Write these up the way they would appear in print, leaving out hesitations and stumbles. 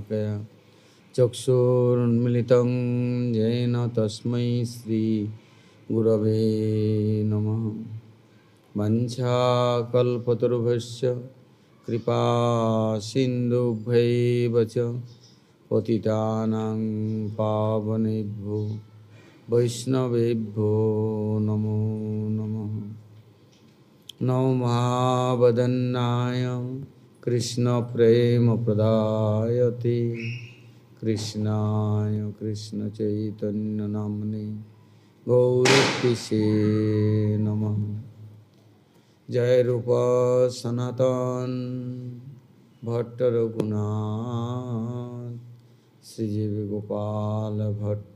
शलाकया चक्षुरुन्मिलितं येन तस्मै श्रीगुरवे नमः। वञ्चाकल्पतरुभ्यश्च कृपा सिन्धुभ्यैव च पतितानां पावनेभ्यो वैष्णवेभ्यो नमो नमः। नमो महावदन्नाय कृष्णप्रेमप्रदायते कृष्णाय कृष्णचैतन्यनाम्ने गौरतिसे नमः। जय रूप सनातन भट्ट रघुनाथ श्रीजीव गोपाल भट्ट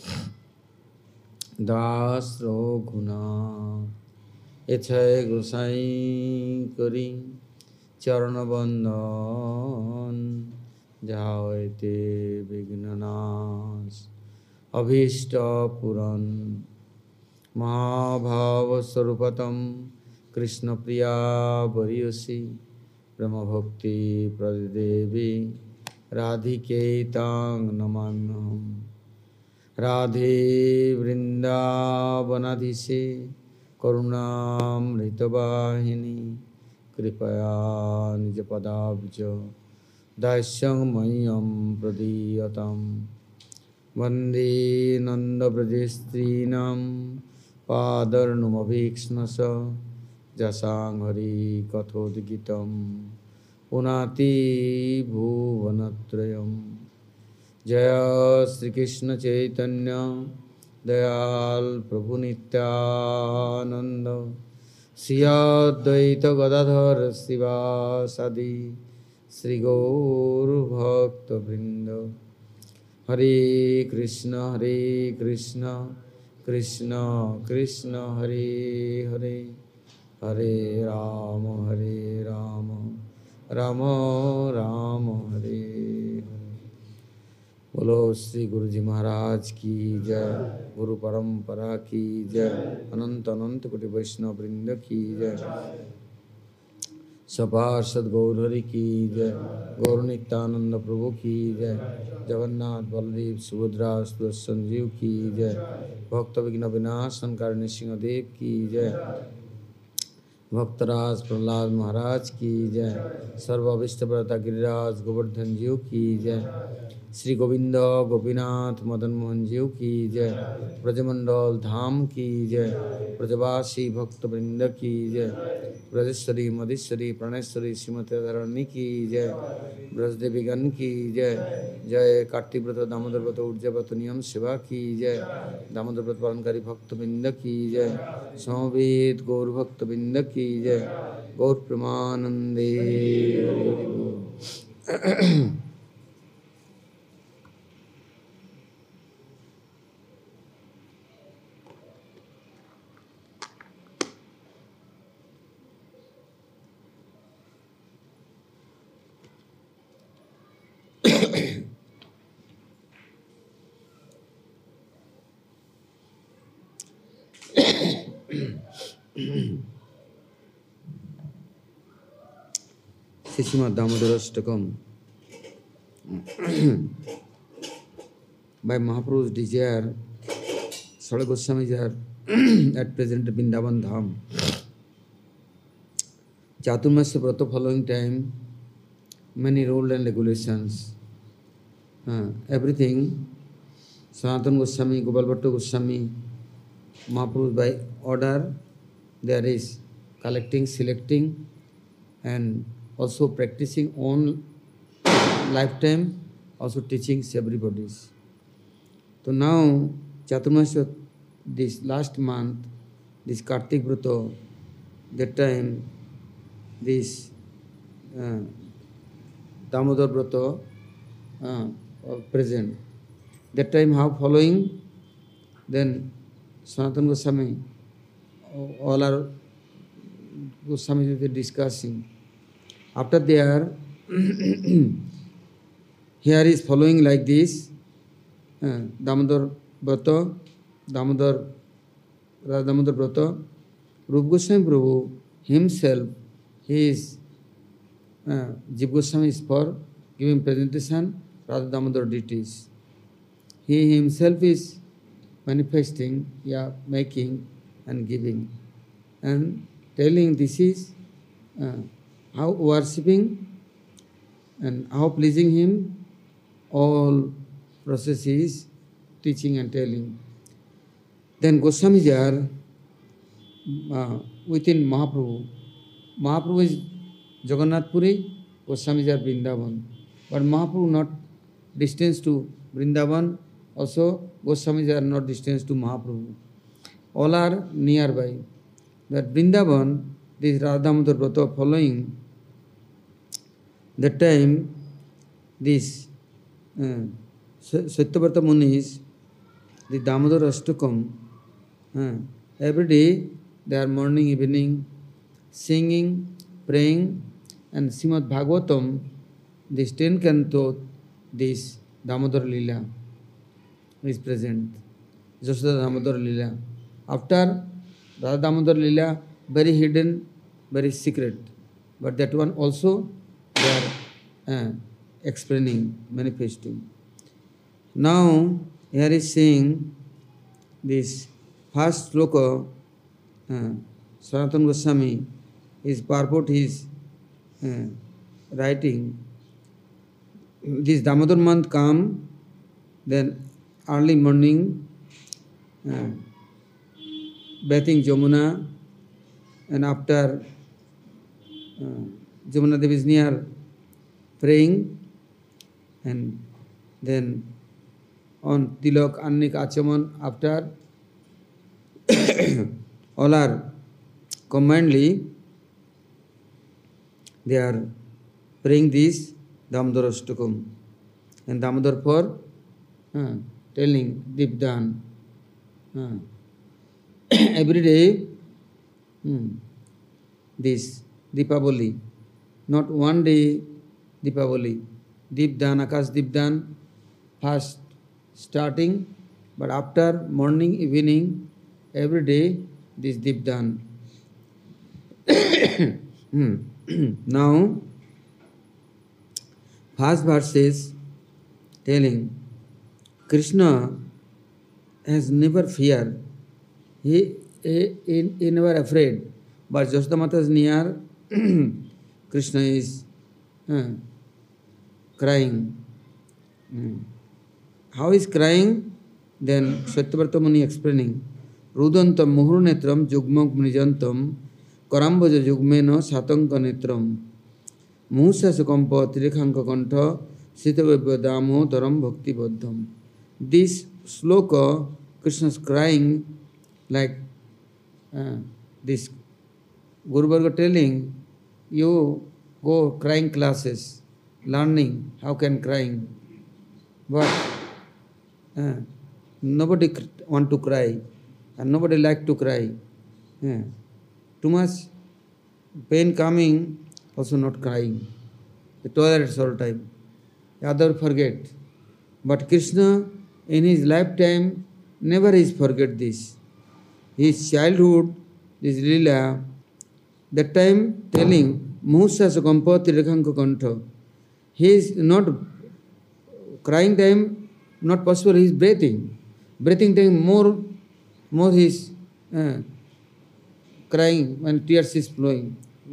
दास रघुनाथ एछय गोसाई करी चरण बंदन जायते विघ्ननाश अभीष्ट पुरन महाभाव स्वरूपतम कृष्ण प्रिया वरियसी ब्रह्म भक्ति प्रदेवी राधिके तांग नमाम्यहम्। राधे वृंदावनाधीशे करुणामृतवाहिनी कृपया निजपदाब्ज दास्यं मह्यं प्रदीयताम्। वन्दे नन्दव्रजस्त्रीणां पादर्णुमभीक्ष्णश जसां हरि कथोद्गीतं पुनाति भुवनत्रयम्। जय श्री कृष्ण चैतन्य दयाल प्रभु नित्यानंद श्री अद्वैत गदाधर शिवासादि श्री गौर भक्त वृंद। हरे कृष्ण कृष्ण कृष्ण हरे हरे हरे राम राम राम हरे हरे। बोलो श्री गुरु जी महाराज की जय, गुरु परंपरा की जय, अनंत अनंत कोटि वैष्णव वृंद की जय, सपार्षद गौरहरि की जय, गौर नित्यानंद प्रभु की जय, जगन्नाथ बलदेव सुभद्रा सुदर्शन जीव की जय, भक्त विघ्न विनाशन कारिणी सिंहदेव की जय, भक्तराज प्रहलाद महाराज की जय, सर्वाभिष्ट प्रदाता गिरिराज गोवर्धन जीव की जय, श्री गोविंद गोपीनाथ मदन मोहन जीव की जय, ब्रजमंडल धाम की जय, ब्रजवासी भक्त वृंद की जय, ब्रजेश्वरी मधेश्वरी प्रणेश्वरी श्रीमती धरणी की जय, ब्रजदेवीगण की जय, जय कार्तिक व्रत दामोदर व्रत ऊर्जा व्रत नियम सेवा की जय, दामोदर व्रत पालनकारी भक्त वृंद की जय, समवेत गौर भक्त वृंद की जय, गौर प्रेमानंदे हरि हरि बोल। Srimad Damodarashtakam by Mahaprabhu's desire, Sada Goswamis are at present at Vrindavan Dham. Chaturmasya Vrata following time, many rules and regulations, everything, Sanatana Goswami, Gopal Bhatta Goswami, Mahaprabhu by order, there is collecting, selecting, and also practicing on lifetime, also teaching everybody. So now, Chaturmasya, this last month, this Kartik Vrata, that time, this Damodar Vrata present. That time how following, then Sanatana Goswami, all our Goswamis were discussing. After they are, here is following like this, Damodar Vrata, Damodar Vrata, Rupa Goswami Prabhu himself, he is, Jiva Goswami is for giving presentation, Radha Damodar deities. He himself is manifesting, making and giving, and telling this is how worshipping and how pleasing him, all process is teaching and telling. Then Goswamijar within Mahaprabhu. Mahaprabhu is Jagannath Puri, Goswamijar Vrindavan. But Mahaprabhu not distance to Vrindavan, also Goswamijar are not distance to Mahaprabhu. All are nearby. But Vrindavan, this Radha Damodar Vrata following, that time this Satyavrata Munis, the Damodar Ashtakam, every day they are morning, evening, singing, praying, and Srimad Bhagavatam, this 10 canto, this Damodar Lila is present. Jasoda Damodar Lila. After Radha Damodar Lila, very hidden, very secret. But that one also they are explaining, manifesting. Now, here is saying this first sloka, Sanatana Goswami, his purport is writing. This Damodar month come, then early morning, bathing Jamuna, and after Jamuna Devi is near praying, and then on Tilak, Annik, Achaman, after all are combinedly, they are praying this Damodar Ashtakam. And Damodar for telling Dipdan. Every day, this Dipavali, not one day Dipavali. Dipdan, Akash Dipdan, first starting, but after morning, evening, every day this Dipdan. Now, first verse is telling Krishna has never feared. He never afraid. But Jasoda Mata is near, Krishna is crying. How is crying? Then Satyavrata Muni explaining. Rudantam muhurnetram jugmok mnijantam karambaja jugmeno satanka netram muhusasa kampa tirikhanka kantha sitavabhya damo dharam bhakti baddham. This sloka, Krishna is crying like this Guru Varga telling, you go crying classes, learning how can crying. But nobody want to cry, and nobody like to cry. Too much pain coming, also not crying. The toilets all time. The other forget. But Krishna in his lifetime never is forget this. His childhood, this Leela, that time telling Muhsa Sakampa Tirakhanka Kantha. He is not crying time, not possible, he is breathing. Breathing time more he is crying when tears is flowing.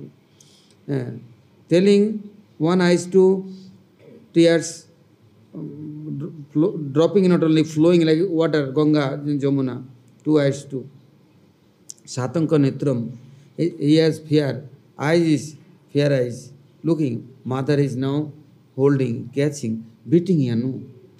Telling one eyes to tears dropping, not only flowing like water, Ganga in Jamuna, two eyes too. Satanka Netram, he has fear. Eyes is fear eyes. Looking, mother is now holding, catching, beating Yanu.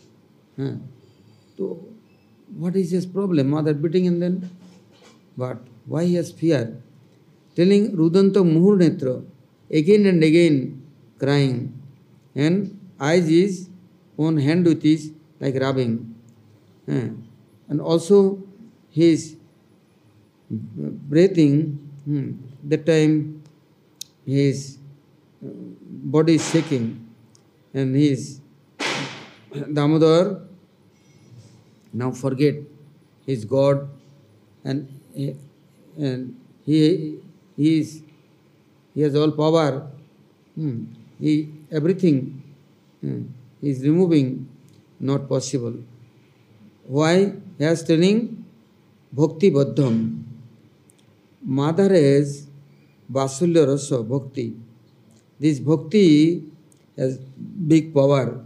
So, what is his problem? Mother beating and then? But why he has fear? Telling Rudanta Muhur Netra, again and again crying. And eyes is on hand with his like rubbing. And also his breathing, that time his body is shaking. And his Damodar now forget his God, and he has all power. He everything he is removing, not possible. Why? He is telling Bhakti Baddham. Mother is Vasulya Rasa Bhakti. This Bhakti has big power.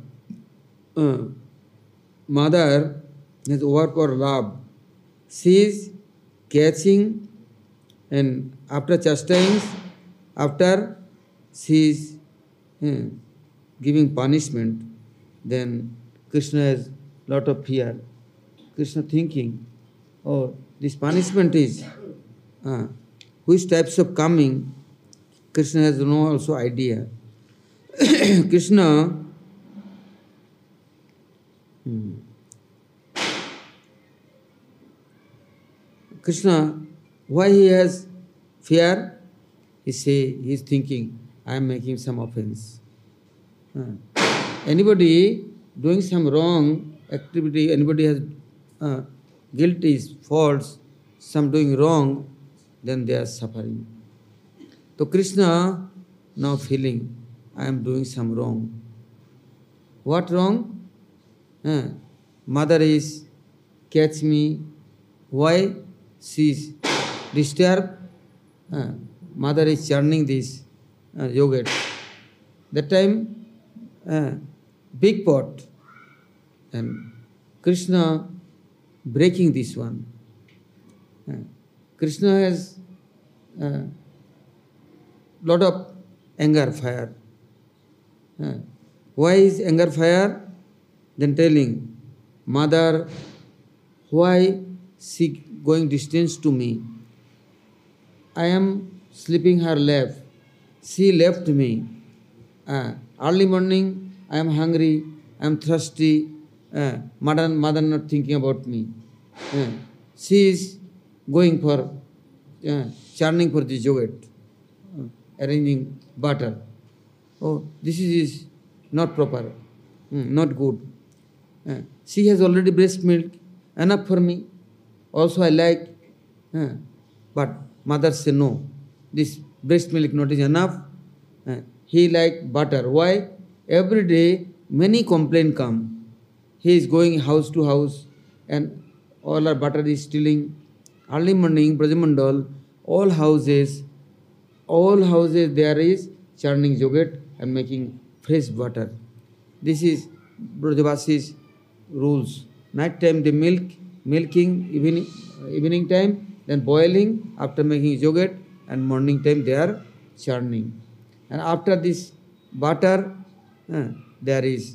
Mother has overpower love. She is catching, and after chastising, after she is giving punishment, then Krishna has lot of fear. Krishna thinking, oh, this punishment is which types of coming. Krishna has no also idea. Krishna Krishna, why he has fear? He is thinking, I am making some offense. Anybody doing some wrong activity, anybody has guilty, faults, some doing wrong, then they are suffering. So Krishna now feeling, I am doing some wrong. What wrong? Mother is catch me. Why? She is disturbed. Mother is churning this yogurt. That time, big pot, and Krishna breaking this one. Krishna has lot of anger, fire. Why is anger, fire? Then telling, Mother, why she going distance to me? I am sleeping her lap. She left me. Early morning, I am hungry, I am thirsty. Mother not thinking about me. She is going for churning for this yogurt, arranging butter. Oh, this is not proper, not good. She has already breast milk, enough for me. Also I like, but mother say no. This breast milk not is enough. He like butter. Why? Every day many complaint come. He is going house to house and all our butter is stealing. Early morning, Brajamandal, all houses there is churning yogurt and making fresh butter. This is Brajavasi's rules. Night time they milking, evening time, then boiling, after making yogurt, and morning time they are churning. And after this butter, there is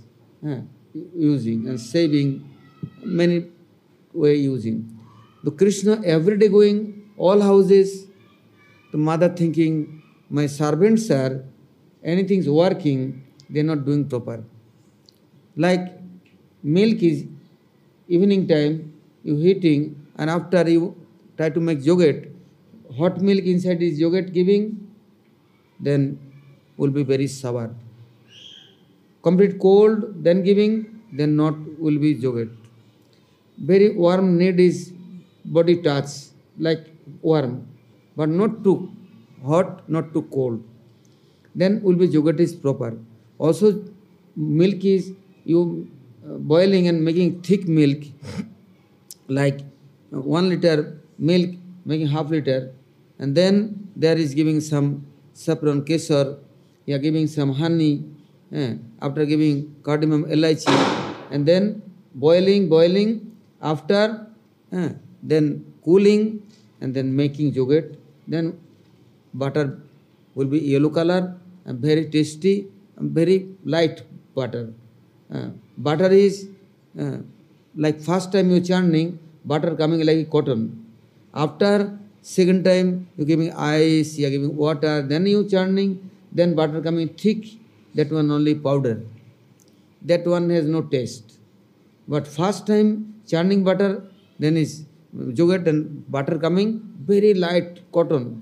using and saving, many way using. The Krishna every day going, all houses, the mother thinking, my servants are, anything's working, they are not doing proper. Like milk is evening time, you heating, and after you try to make yogurt, hot milk inside is yogurt giving, then will be very sour. Complete cold, then giving, then not will be yogurt. Very warm need is body touch, like warm, but not too hot, not too cold. Then will be yogurt is proper. Also milk is you boiling and making thick milk, like 1 liter milk making half liter, and then there is giving some saffron, kesar, you are giving some honey, after giving cardamom, elaichi, and then boiling, after then cooling, and then making yogurt, then butter will be yellow color and very tasty and very light butter. Butter is like first time you churning, butter coming like cotton. After second time you giving ice, you are giving water, then you churning, then butter coming thick, that one only powder. That one has no taste. But first time churning butter, then is yogurt and butter coming, very light cotton,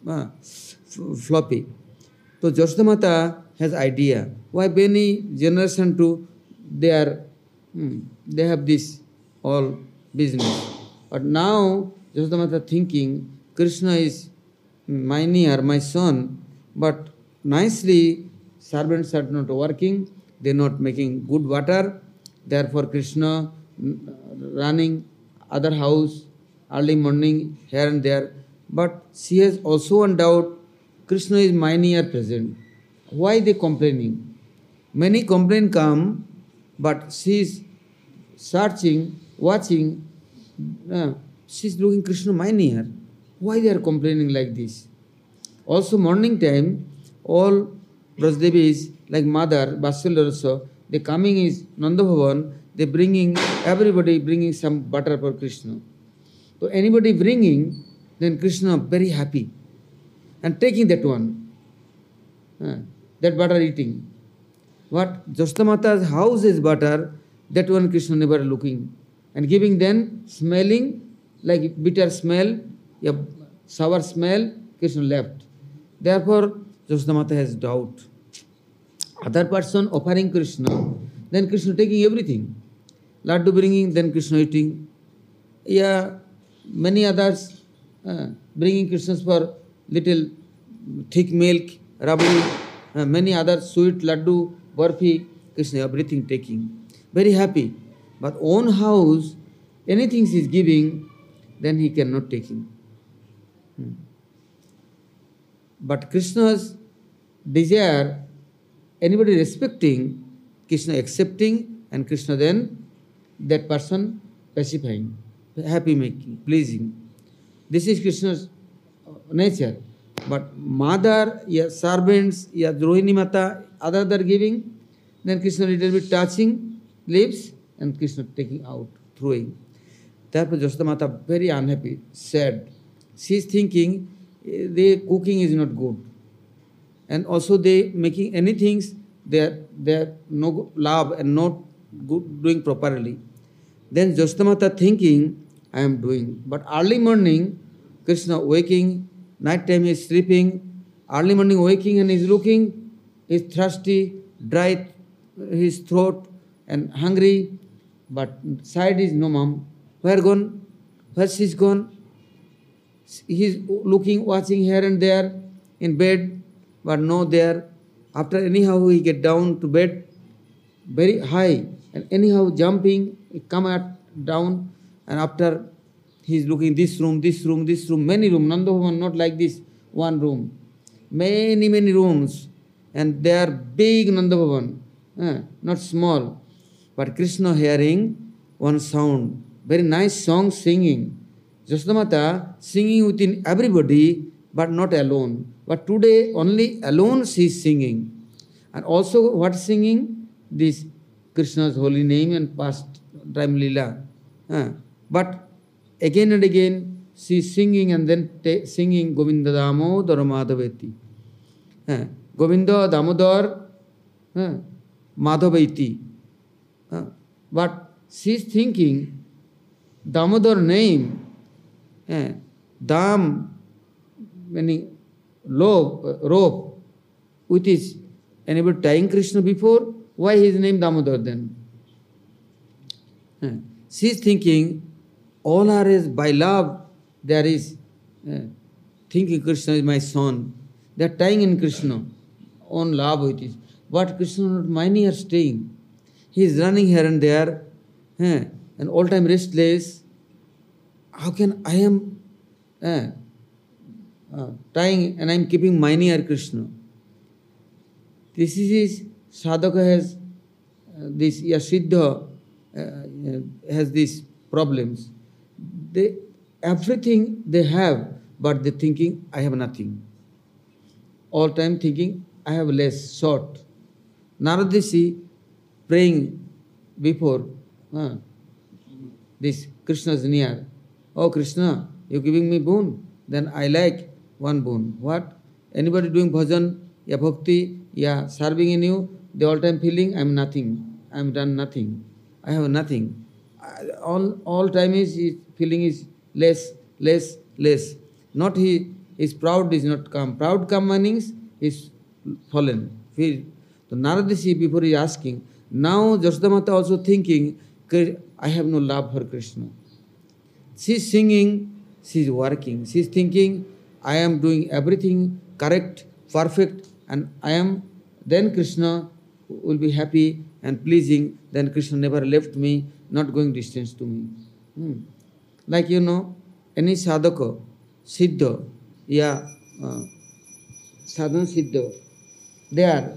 floppy. So Jashoda Mata has idea. Why many generation to they have this all business. But now Jashoda Mata thinking Krishna is my near, my son, but nicely servants are not working, they're not making good water. Therefore, Krishna running other house early morning here and there. But she has also one doubt. Krishna is my near present. Why they complaining? Many complaint come, but she is searching, watching. She's looking Krishna my near. Why they are complaining like this? Also morning time, all Brajdevis like mother, Vatsalya also, they coming is Nanda Bhavan, they bringing, everybody bringing some butter for Krishna. So anybody bringing, then Krishna very happy and taking that one, that butter eating. What Jasodamata's house is butter, that one Krishna never looking and giving then smelling like bitter smell, a sour smell, Krishna left. Therefore, Jasodamata has doubt. Other person offering Krishna, then Krishna taking everything. Laddu bringing, then Krishna eating. Yeah, many others bringing Krishnas for little thick milk, rabdi, many other sweet laddu, barfi, Krishna everything taking. Very happy. But own house, anything he is giving, then he cannot taking. But Krishna's desire, anybody respecting, Krishna accepting, and Krishna then that person pacifying, happy making, pleasing. This is Krishna's nature. But mother, yeah, servants, yeah, Rohini Mata, other are giving, then Krishna little bit touching lips and Krishna taking out, throwing. Therefore Jasodamata very unhappy, sad. She is thinking the cooking is not good. And also they making anything, they are no love and not good, doing properly. Then Jasodamata thinking, I am doing. But early morning, Krishna waking, night time he is sleeping, early morning waking and is looking, he is thirsty, dry his throat and hungry, but side is no mom. Where gone? Where she is gone? He is looking, watching here and there in bed, but no there. After anyhow he get down to bed, very high, and anyhow jumping, he come down, and after he is looking this room, many rooms. Nanda Bhavan not like this, one room. Many rooms, and they are big Nanda Bhavan, not small. But Krishna hearing one sound, very nice song singing. Jasodamata singing within everybody, but not alone. But today only alone she is singing. And also what singing? This Krishna's holy name and past time lila. But again and again she is singing and then singing Govinda Damodar Madhaveti. Govinda Damodar Madhaveti. But she is thinking Damodar name, Dam meaning rope, which is anybody tying Krishna before, why his name Damodar then? She is thinking all are is by love, there is thinking Krishna is my son. They are tying in Krishna, on love it is. But Krishna not many are staying. He is running here and there, and all time restless. How can I am tying and I am keeping my near Krishna? This is his sadhaka has this Siddha has these problems. Everything they have, but they thinking I have nothing. All time thinking I have less, short. Narada Rishi praying before this Krishna's near. Oh Krishna, you giving me boon? Then I like one boon. What? Anybody doing bhajan, ya bhakti, ya serving in you, they all time feeling I am nothing. I am done nothing. I have nothing. All time is feeling is less. Not he is proud is not come. Proud come means is fallen. So Narada Rishi before he asking, now Jasodamata also thinking, I have no love for Krishna. She is singing, she is working. She is thinking, I am doing everything correct, perfect, and I am, then Krishna will be happy and pleasing, then Krishna never left me, not going distance to me. Like any sadhaka, siddha, yeah, sadhana siddha, they are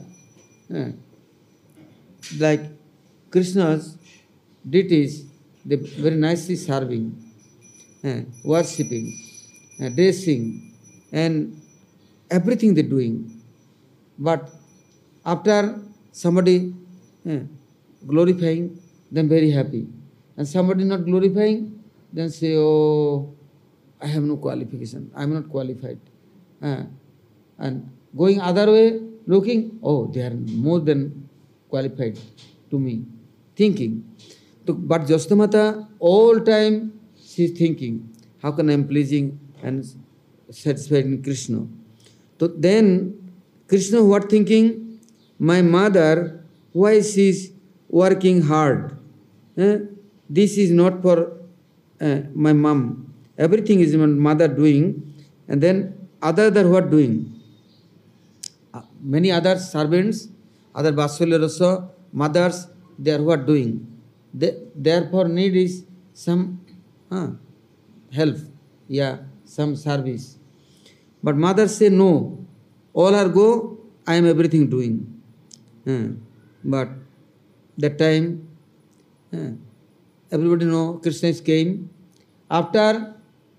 like Krishna's deities, they very nicely serving, worshipping, dressing, and everything they're doing. But after somebody glorifying, then very happy. And somebody not glorifying, then say, oh, I have no qualification, I am not qualified. And going other way, looking, oh, they are more than qualified to me, thinking. But Jasodamata, all time she is thinking, how can I am pleasing and satisfying Krishna? So then Krishna what thinking? My mother, why she is working hard? This is not for my mom. Everything is my mother doing, and then other what doing? Many other servants, other Vatsalya Rasa, mothers, they are what doing? Therefore need is some help, some service. But mothers say no, all are go, I am everything doing. But that time, everybody know Krishna came. After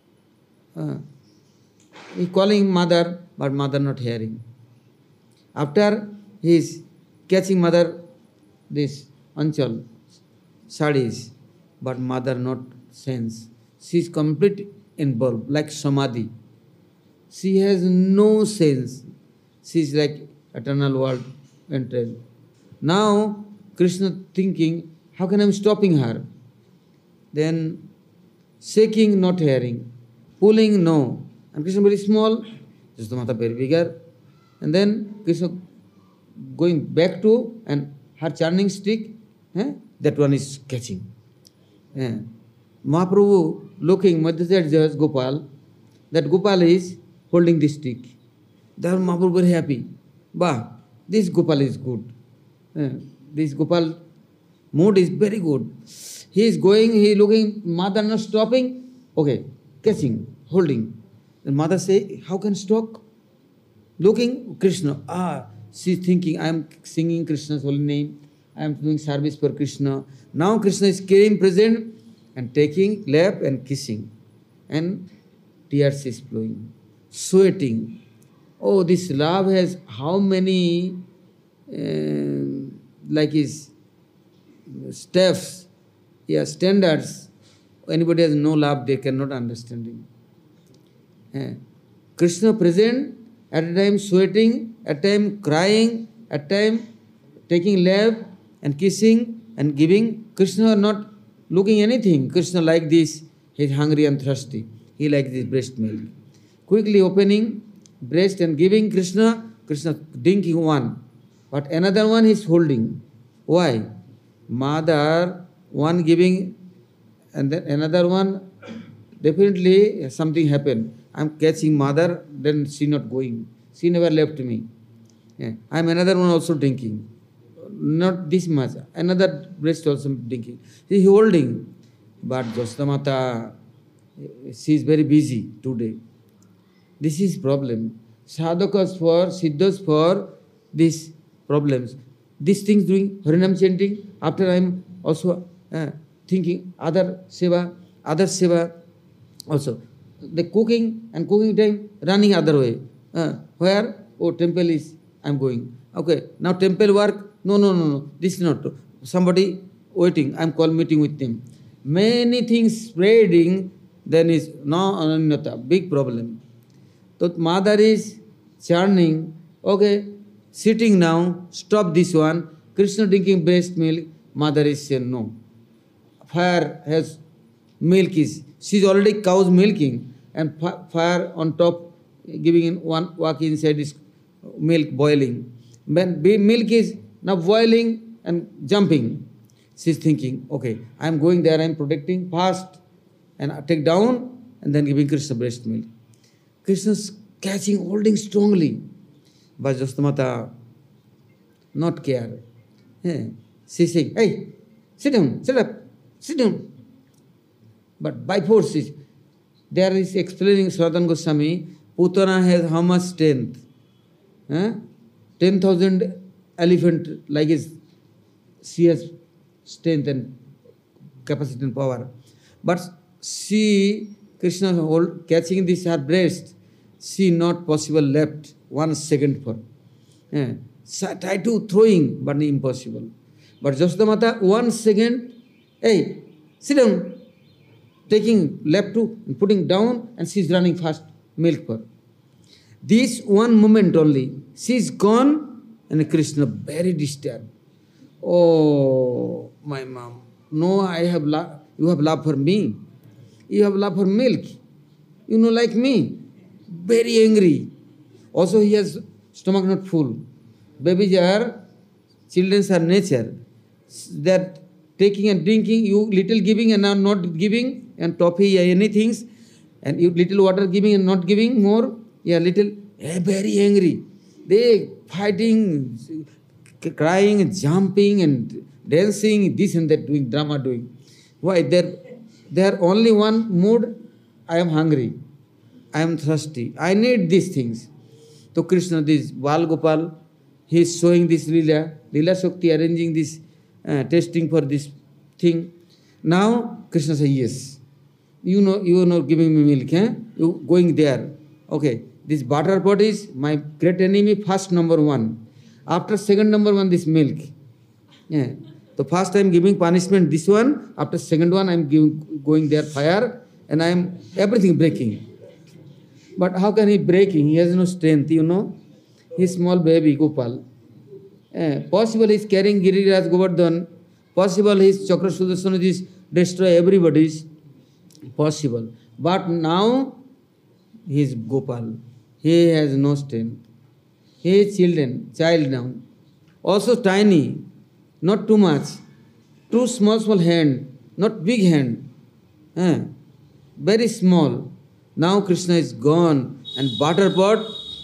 he calling mother, but mother not hearing. After he is catching mother this anchal, sarees, but mother not sense. She is complete involved, like samadhi. She has no sense. She is like eternal world entered. Now Krishna thinking, how can I am stopping her? Then shaking, not hearing, pulling, no. And Krishna very small, Jasodamata very bigger. And then Krishna going back to, and her churning stick, that one is catching. Mahaprabhu looking, Madhyacharyas Gopal, that Gopal is holding the stick. There Mahaprabhu very happy. Bah, this Gopal is good. This Gopal mood is very good. He is going, he looking, mother not stopping, okay, catching, holding. The mother say, how can stop? Looking, Krishna, she is thinking, I am singing Krishna's holy name, I am doing service for Krishna. Now Krishna is came present and taking lap and kissing. And tears is flowing, sweating. Oh, this love has how many like his steps, standards. Anybody has no love, they cannot understand him. Krishna present, at a time sweating, at a time crying, at a time taking lap and kissing and giving. Krishna not looking anything. Krishna like this, he is hungry and thirsty. He like this breast milk. Quickly opening breast and giving Krishna, Krishna drinking one. But another one is holding. Why? Mother, one giving, and then another one, definitely something happened. I am catching mother, then she not going. She never left me. I am another one also drinking. Not this much. Another breast also drinking. She is holding. But Jasodamata, she is very busy today. This is problem. Sadhakas for, siddhas for these problems. These things doing Harinam chanting, after I am also thinking other seva also. The cooking and cooking time, running other way. Where? Oh, temple is, I am going. Okay, now temple work, no, this is not. Somebody waiting, I am call meeting with them. Many things spreading, then is no ananyata, big problem. So mother is churning, okay, sitting now, stop this one. Krishna drinking breast milk, mother is saying no. Fire has milk is, she is already cows milking, and fire on top giving in one walk inside is milk boiling. When milk is now boiling and jumping, she is thinking, okay, I am going there, I am protecting fast, and I take down and then giving Krishna breast milk. Krishna's catching, holding strongly. But Jasodamata not care. She's saying, hey, sit down, sit up, sit down. But by force, there is explaining Sanatana Goswami, Putana has how much strength? 10,000 elephant like his, she has strength and capacity and power. But she, Krishna catching this her breast, she not possible left 1 second for. So try to throwing, but impossible. But Jasodamata 1 second, hey, sit down, taking left to putting down, and she's running fast milk for. This one moment only, she's gone, and Krishna very disturbed. Oh, my mom, no, I have you have love for me. You have love for milk. You know, like me. Very angry. Also, he has stomach not full. Babies are, children are nature. They are taking and drinking, you little giving and not giving, and toffee, anything, and you little water giving and not giving more, little, very angry. They fighting, crying, jumping and dancing, this and that, doing drama, doing. Why? There only one mood, I am hungry, I am thirsty, I need these things. So Krishna, this Bal Gopal, he is showing this Leela Shakti, arranging this, testing for this thing. Now Krishna says, yes, you are not giving me milk, you going there. Okay, this butter pot is my great enemy, first number 1. After second number 1, this milk. So first I am giving punishment, this one. After second one, I am going there fire, and I am everything breaking. But how can he breaking? He has no strength, His small baby, Gopal. Possible he is carrying Giriraj Govardhan. Possible his Chakra Sudarsana is destroy everybody's. Possible. But now he is Gopal. He has no strength. He is child now. Also tiny, not too much. Too small hand, not big hand. Very small. Now Krishna is gone, and butter pot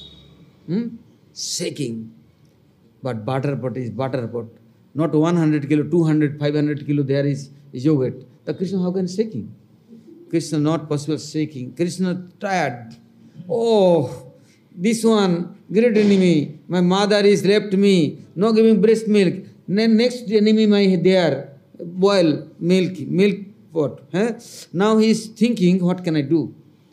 shaking. But butter pot is butter pot. Not 100 kilo, 200, 500 kilo, there is yogurt. The Krishna, how can shaking? Krishna not possible shaking. Krishna tired. Oh, this one, great enemy. My mother is left me, no giving breast milk. Then next enemy my there, boil milk pot. Now he is thinking, what can I do?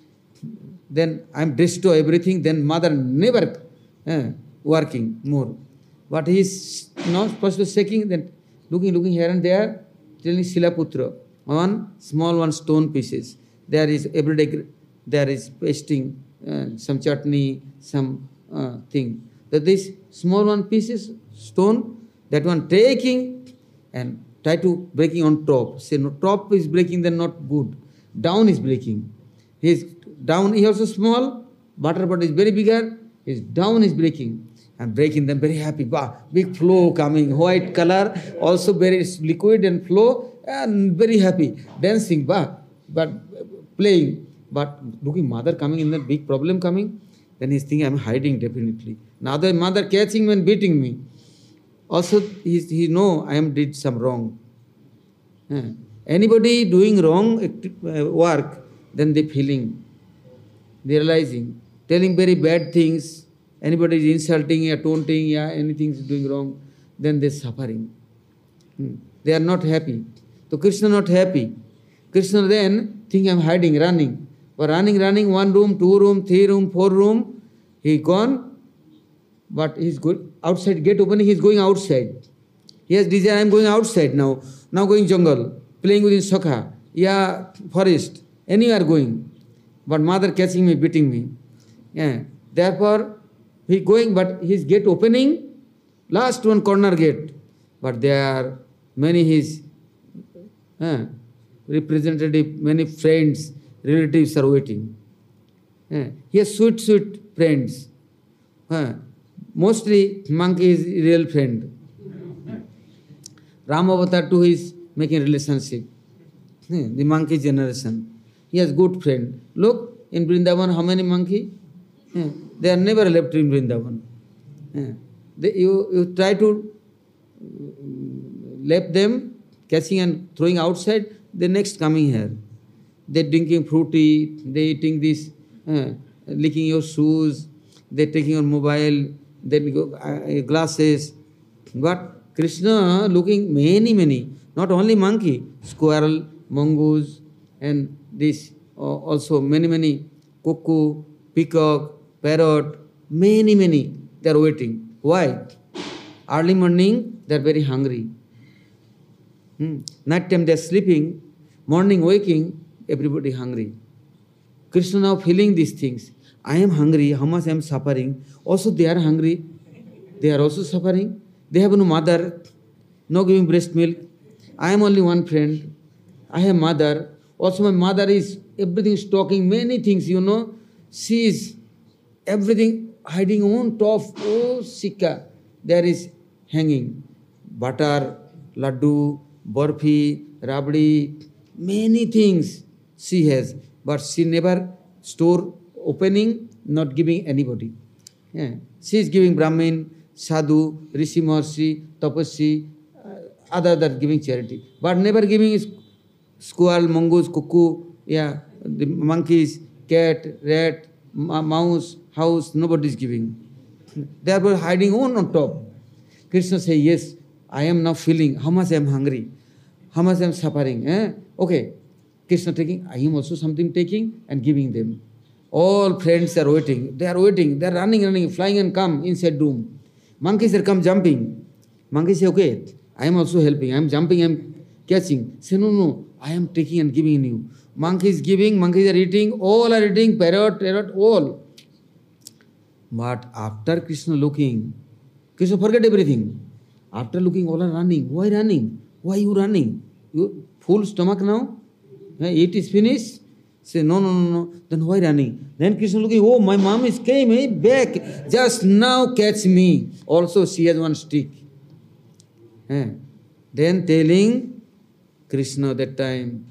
Then I am destroy everything. Then mother never working more. But he is not possible shaking. Then looking here and there, telling Silaputra, one stone pieces. There is every day. There is pasting some chutney, some thing. That this small one pieces stone, that one taking and try to breaking on top. Say no, top is breaking, then not good. Down is breaking. His down is also small. Butter pot is very bigger. His down is breaking. And breaking them very happy. Big flow coming, white color, also very liquid and flow, and very happy. Dancing, but playing. But looking mother coming in, that big problem coming, then he's thinking, I'm hiding definitely. Now the mother catching me and beating me. Also, he know I am did some wrong. Anybody doing wrong work, then they feeling, they realizing, telling very bad things. Anybody is insulting, taunting, anything is doing wrong, then they are suffering. They are not happy. So Krishna not happy. Krishna then think I'm hiding, running. But running, 1 room, 2 room, 3 room, 4 room, he gone. But he's good. Outside gate opening, he's going outside. He has desire, I'm going outside now. Now going jungle, playing within Sakha, forest, anywhere going. But mother catching me, beating me. Therefore, he going, but his gate opening, last one corner gate. But there are many his representative, many friends, relatives are waiting. He has sweet friends. Mostly monkey is real friend. Ram Avatar too is making relationship. The monkey generation. He has good friend. Look, in Vrindavan, how many monkey? They are never left in Vrindavan. You try to left them, catching and throwing outside, they next coming here. They're drinking fruity, they eating this, licking your shoes, they're taking your mobile, then glasses. But Krishna looking many, not only monkey, squirrel, mongoose, and this also many, cuckoo, peacock, parrot, many, they are waiting. Why? Early morning, they are very hungry. Night time they are sleeping, morning waking, everybody hungry. Krishna now feeling these things. I am hungry, how much I am suffering. Also they are hungry, they are also suffering. They have no mother, no giving breast milk. I am only one friend. I have mother. Also my mother is everything stocking, many things, She is everything hiding on top. Oh, Sikha, there is hanging. Butter, laddu, barfi, rabdi, many things she has. But she never store opening, not giving anybody. Yeah. She is giving Brahmin, Sadhu, Rishi Maharshi, Tapasvi, other giving charity. But never giving squirrel, mongoose, cuckoo, the monkeys, cat, rat, mouse, house, nobody is giving. They are hiding on top. Krishna says, yes, I am now feeling how much I am hungry, how much I am suffering. Okay, Krishna taking, I am also something taking and giving them. All friends are waiting. They are running, flying and come inside room. Monkeys are come jumping. Monkeys say, okay, I am also helping. I am jumping, I am catching. Say, no, I am taking and giving you. Monkeys giving, monkeys are eating, all are eating, parrot, all. But after Krishna looking, Krishna forget everything. After looking, all are running. Why running? Why you running? You full stomach now? It is finished? Say, no. Then why running? Then Krishna looking, oh, my mom is came back. Just now catch me. Also, she has one stick. Then telling Krishna that time,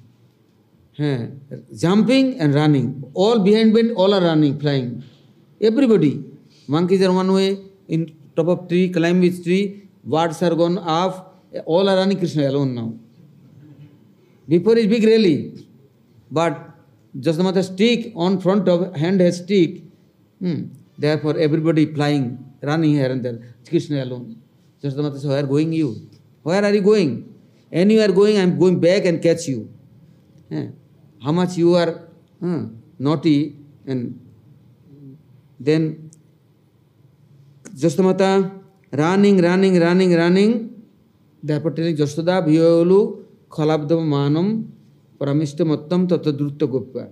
jumping and running. All behind, all are running, flying. Everybody. Monkeys are one way, in top of tree, climb with tree. Birds are gone off. All are running, Krishna alone now. Before is big rally. But Jasodamata stick on front of hand has stick. Therefore everybody flying, running here and there. Krishna alone. Jasodamata says, where are going you? Where are you going? Anywhere going, I am going back and catch you. How much you are naughty. And then Jasodamata running. Therefore telling Jasoda Bhiyolu Khalabdava Manam Paramishta Mattam Tatadrutta Gopka.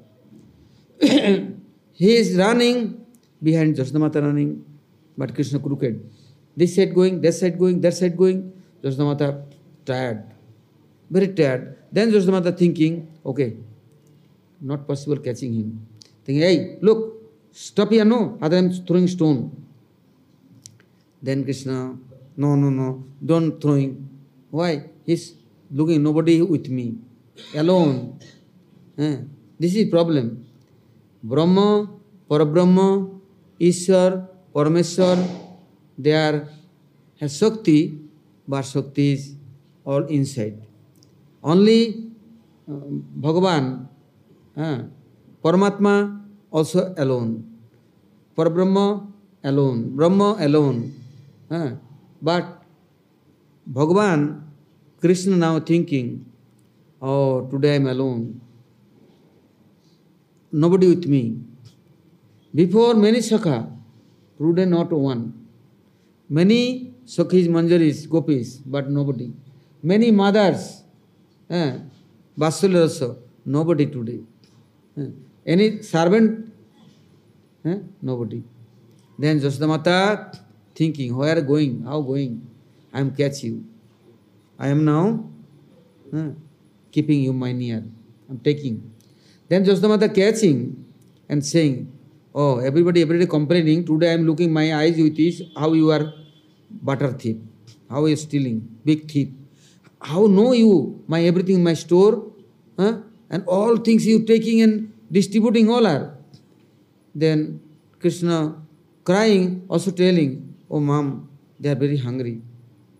He is running behind Jasodamata running, but Krishna crooked. This side going, that side going, that side going. Jasodamata tired, very tired. Then Jasodamata thinking, okay, not possible catching him. Thinking, hey, look, stop here, no, other I am throwing stone. Then Krishna, no, don't throwing. Why? He's looking, nobody with me, alone. This is problem. Brahma, Parabrahma, Ishwar, Parameshwar, they are has Shakti, but Shakti is all inside. Only Bhagavan, Paramatma also alone. Parabrahma alone, Brahma alone. But Bhagavan, Krishna now thinking, oh, today I am alone. Nobody with me. Before many Sakha, today not one. Many Sakhis, Manjaris, Gopis, but nobody. Many mothers, Vasulya also, nobody today. Any servant, nobody. Then Jasodamata thinking, where going, how going? I am catch you. I am now keeping you my near. I am taking. Then Jasodamata catching and saying, oh, everybody complaining, today I am looking my eyes with this, how you are butter thief, how you are stealing, big thief. How know you my everything, my store, and all things you taking and distributing all are. Then Krishna crying, also telling, oh mom, they are very hungry.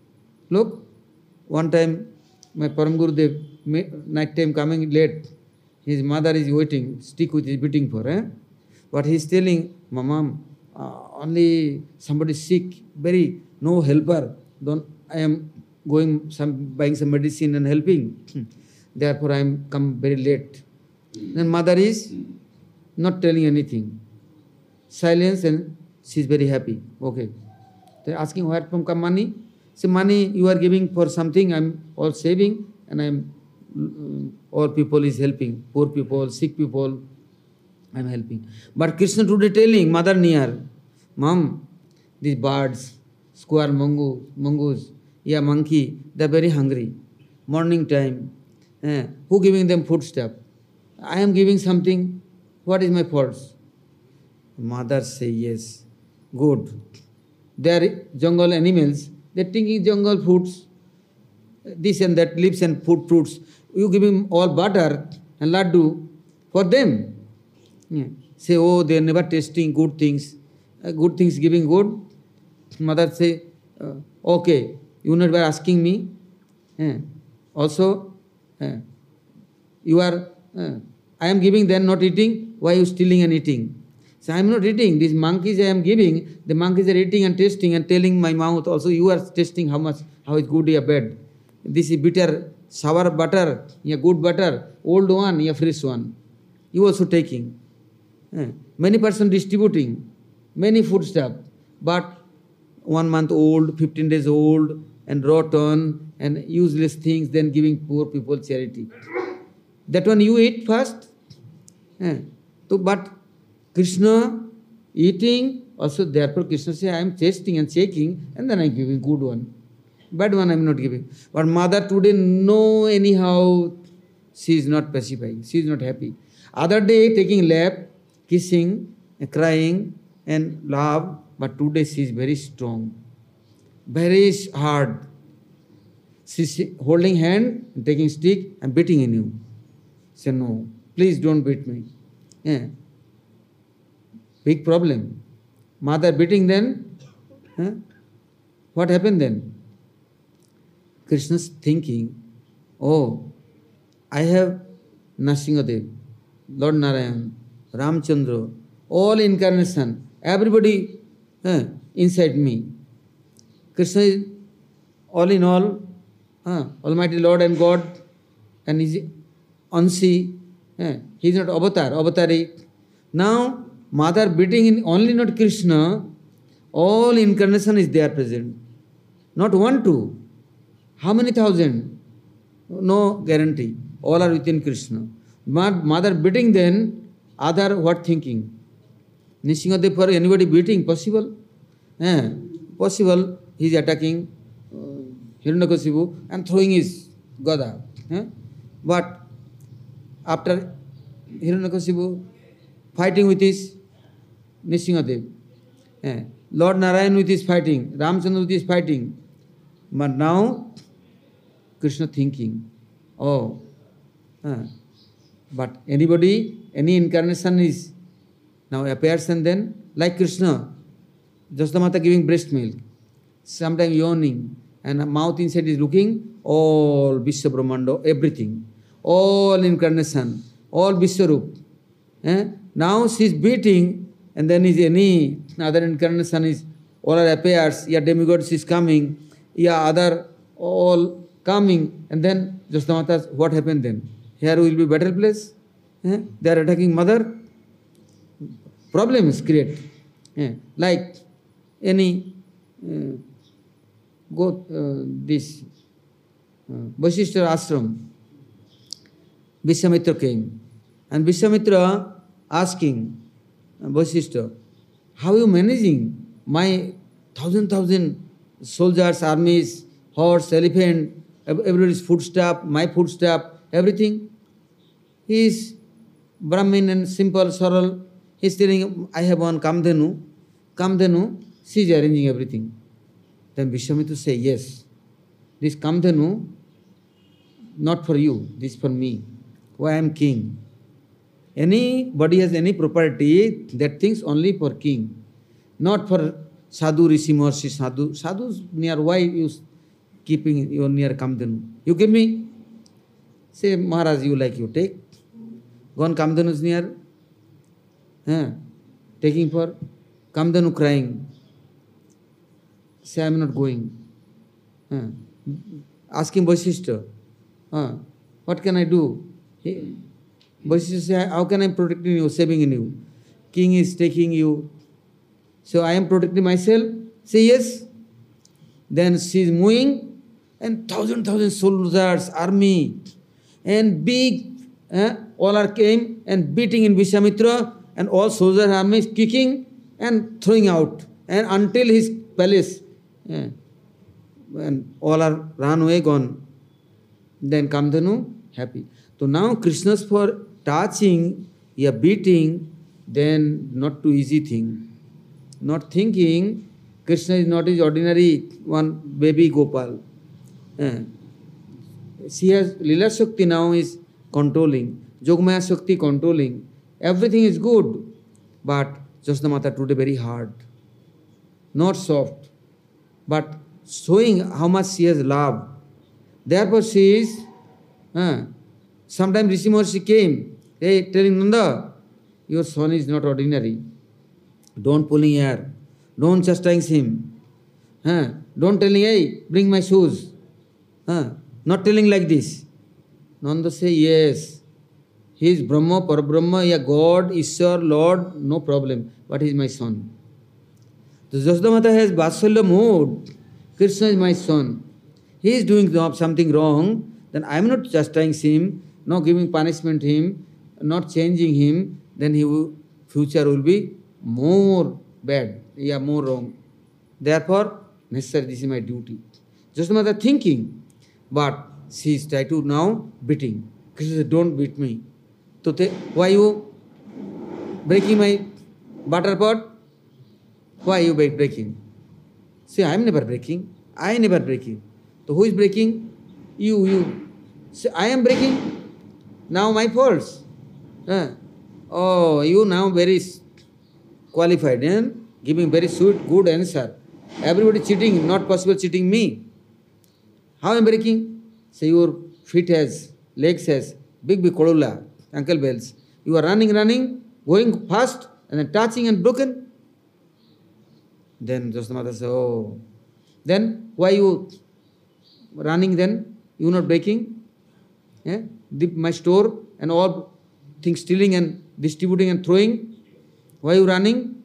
Look, one time my Param Gurudev, night time coming late, his mother is waiting, stick with his beating for, But he is telling, Mama, only somebody sick, very no helper. Don't I am going buying some medicine and helping. Therefore I am come very late. Then mother is not telling anything. Silence, and she is very happy. Okay. They are asking where from come money? Say money you are giving for something, I am all saving, and I am all people is helping. Poor people, sick people, I am helping. But Krishna today telling mother near, Mom, these birds, squirrel, mongoose, monkey, they are very hungry. Morning time. Who giving them food stuff? I am giving something. What is my fault? Mother say yes. Good. They are jungle animals. They are taking jungle foods. This and that, leaves and fruits. You give him all butter and laddu for them. Say, oh, they are never tasting good things. Good things giving good. Mother say, okay, you not were asking me. Also, you are, I am giving, then not eating. Why are you stealing and eating? So I am not eating. These monkeys I am giving, the monkeys are eating and tasting and telling my mouth also, you are tasting how is good or bad. This is bitter, sour butter, good butter, old one, fresh one. You also taking. Many person distributing, many food stuff, but 1 month old, 15 days old, and rotten, and useless things, then giving poor people charity. That one you eat first. But Krishna eating, also therefore Krishna says, I am tasting and checking, and then I am giving good one. Bad one I am not giving. But mother today, no, anyhow, she is not pacifying, she is not happy. Other day taking lap, kissing, crying, and love, but today she is very strong, very hard. She is holding hand, taking stick, and beating in you. Say, no, please don't beat me. Big problem. Mother beating then, what happened then? Krishna's thinking, oh, I have Nrsimhadev, Lord Narayan, Ramchandra, all incarnation, everybody inside me. Krishna is all in all, Almighty Lord and God, and is Ansi. He is not avatar, avatari. Now, mother beating in only not Krishna, all incarnation is there present. Not 1, 2. How many thousand? No guarantee. All are within Krishna. Mother beating then, other what thinking? Nrsimhadev for anybody beating, possible? Possible, he is attacking Hiranyakashipu and throwing his gada. But after Hiranyakashipu fighting with his Nrsimhadev, Lord Narayan with his fighting, Ramchandra with his fighting. But now Krishna thinking, oh, but anybody, any incarnation is now appears, and then like Krishna, Jasodamata giving breast milk, sometimes yawning, and a mouth inside is looking, all Vishwa Brahmanda, everything, all incarnation, all Vishwarup. Now she is beating, and then is any other incarnation is all appears, demigods is coming, other all coming, and then Jasodamata, what happened then? Here will be better place. They are attacking mother. Problems create. Like any this Vasishtha ashram, Vishwamitra came, and Vishwamitra asking Vasishtha, how are you managing my thousand soldiers, armies, horse, elephant, everybody's foodstuff, my foodstuff, everything? He is Brahmin and simple, saral. He is telling, I have one Kamdhenu. Kamdhenu, she is arranging everything. Then Vishwamitra say, yes, this Kamdhenu, not for you, this for me. Why I am king. Anybody has any property, that things only for king, not for sadhu, rishi, maharishi, sadhu. Sadhus near, why you keeping you near Kamdhanu. You give me? Say, Maharaj, you like, you take. Gone Kamdhanu is near. Taking for Kamdhanu crying. Say, I am not going. Asking Vasishtha, what can I do? Vasishtha say, how can I protect you, saving you? King is taking you. So I am protecting myself. Say yes. Then she is moving, and thousand soldiers, army, and big, all are came and beating in Vishwamitra, and all soldiers army kicking and throwing out, and until his palace, and all are run away, gone. Then Kamdhanu happy. So now Krishna's for touching, beating, then not too easy thing. Not thinking Krishna is not his ordinary one baby Gopal. She has Lila Shakti now is controlling, Jogmaya Shakti controlling. Everything is good, but Jashoda Mata today very hard, not soft, but showing how much she has love. Therefore she is, sometimes Rishi Maharshi came, telling Nanda, your son is not ordinary. Don't pulling hair. Don't chastise him. Don't telling, hey, bring my shoes. Not telling like this. Nanda say, yes. He is Brahma, Parabrahma, God, Ishwar, Lord, no problem. But he is my son. The Jashoda Mata has Vatsalya mood. Krishna is my son. He is doing something wrong. Then I am not chastising him, not giving punishment him, not changing him. Then future will be more bad, more wrong. Therefore, necessary, this is my duty. Jashoda Mata thinking, but she is trying to now beating. Krishna said, don't beat me. So why you breaking my butter pot? Why you breaking? Say, I am never breaking. I never breaking. So who is breaking? You. Say, I am breaking. Now my faults. Oh, you now very qualified and giving very sweet, good answer. Everybody cheating, not possible cheating me. How I am breaking? Say your feet has, legs has, big kodula, ankle bells. You are running, going fast, and then touching and broken. Then Jashoda Mata says, oh. Then why you running then? You not breaking? My store and all things stealing and distributing and throwing. Why you running?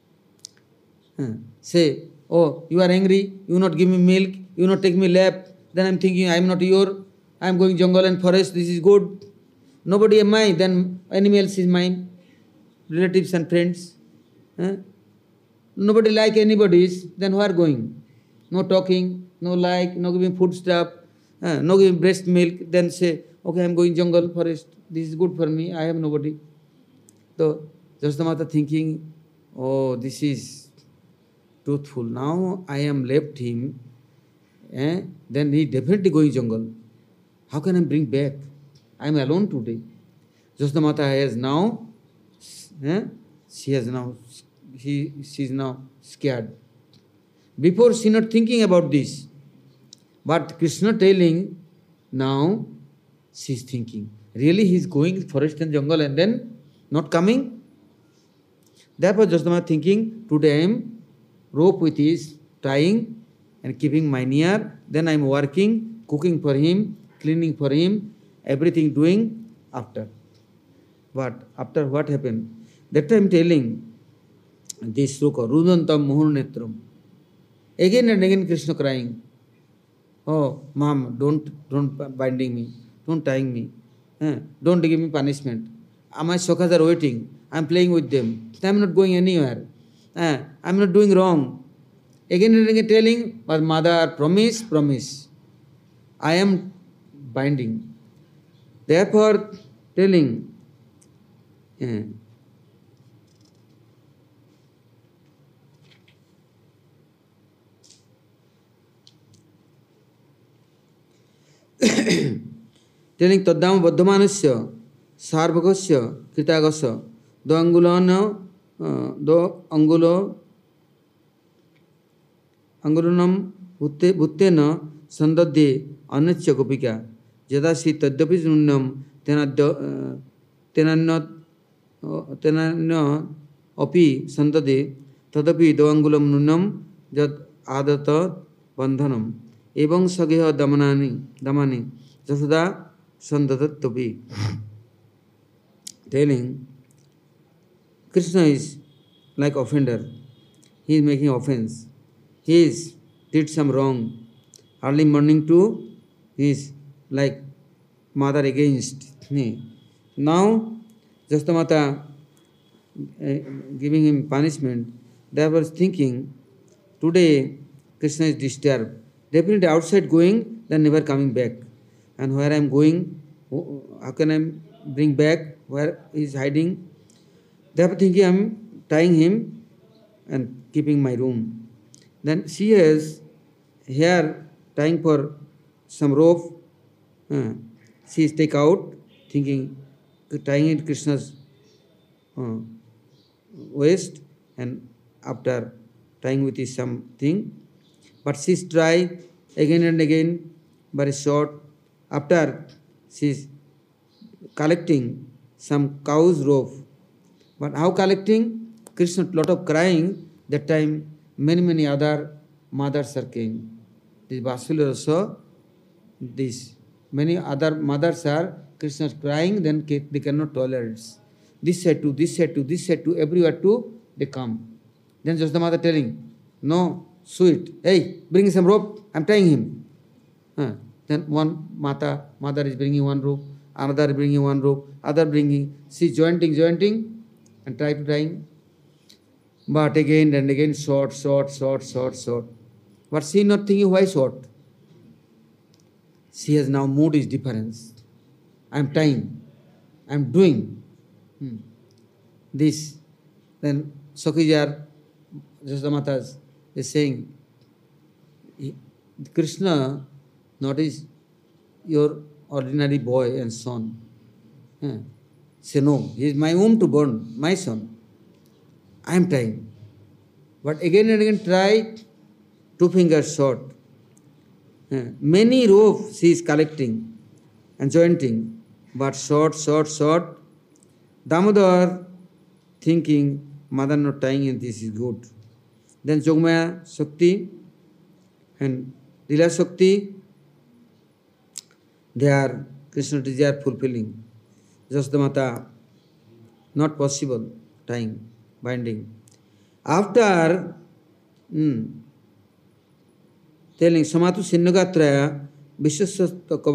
Say, oh, you are angry, you not give me milk, you not take me lap. Then I am thinking, I am not your, I am going jungle and forest, this is good. Nobody am I, then animals is mine, relatives and friends. Nobody like anybody's, then who are going? No talking, no like, no giving food stuff, no giving breast milk. Then say, okay, I am going jungle, forest, this is good for me, I have nobody. So, Jashoda Mata thinking, oh, this is truthful. Now I am left him, then he definitely going jungle. How can I bring back? I am alone today. Jashoda Mata has now, she is now scared. Before she not thinking about this, but Krishna telling, now she is thinking. Really he is going forest and jungle and then not coming? Therefore Jashoda Mata thinking, today I am rope with his tying and keeping my near, then I am working, cooking for him, cleaning for him, everything doing after. But after what happened? That time telling this sloka, Rudantam Mohurnetram. Again and again Krishna crying, oh, mom, don't binding me, don't tying me, don't give me punishment. My shokas are waiting, I am playing with them, I am not going anywhere, I am not doing wrong. Again and again telling, but mother, promise, I am binding. Therefore telling, telling Taddam Vaddhamanasya, Sarvagasya, Kritagasya, do angulanam bhuttena संदध्ये अन्यच्च गोपिका यदासी तद्यपि नून्यम तेनान्य अपि संददे तदपि दवांगुलम नून्यम जद आदत बंधनम एवं सगेह दमानि जसदा संददत्तपि. Telling Krishna is like offender. He is making offense. He did some wrong. Early morning too, he is like mother against me. Now, Jastamata giving him punishment. They were thinking, today Krishna is disturbed. Definitely outside going, then never coming back. And where I am going, how can I bring back? Where he is hiding? They were thinking I am tying him and keeping my room. Then she has here tying for some rope. She is take out, thinking tying in Krishna's waist, and after tying with his something. But she is try again and again, very short. After she is collecting some cow's rope. But how collecting? Krishna lot of crying. That time many other mothers are came. This Vasula also, this many other mothers are Krishna crying, then they cannot tolerate. This said to, this said to, this said to, everywhere to, they come. Then just the mother telling, no, sweet, hey, bring some rope, I'm tying him. Then one mother is bringing one rope, another bringing one rope, other bringing, she jointing, and try to tying. But again and again, short. But she not thinking why short. She has now mood is different. I am tying, I am doing this. Then Sakhijar, Jastamata is saying, Krishna not is your ordinary boy and son. Say no, he is my womb to born, my son. I am tying. But again and again try, 2 fingers short. Many ropes she is collecting and jointing, but short. Damodar thinking, mother not tying and this is good. Then Jogmaya Shakti and Lila Shakti, they are Krishna desire fulfilling. Jastamata, not possible, tying, binding. After telling Samatu Sinnagatraya Vishwastaka